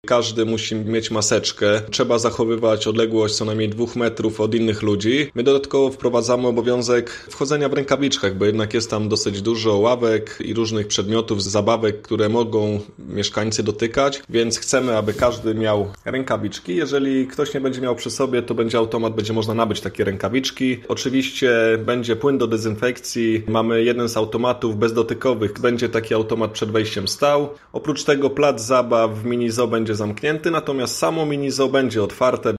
Każdy musi mieć maseczkę. Trzeba zachowywać odległość co najmniej 2 metrów od innych ludzi. My dodatkowo wprowadzamy obowiązek wchodzenia w rękawiczkach, bo jednak jest tam dosyć dużo ławek i różnych przedmiotów, zabawek, które mogą mieszkańcy dotykać, więc chcemy, aby każdy miał rękawiczki. Jeżeli ktoś nie będzie miał przy sobie, to będzie automat, będzie można nabyć takie rękawiczki. Oczywiście będzie płyn do dezynfekcji. Mamy jeden z automatów bezdotykowych. Będzie taki automat przed wejściem stał. Oprócz tego plac zabaw w mini zoo będzie zamknięty, natomiast samo mini zoo będzie otwarte.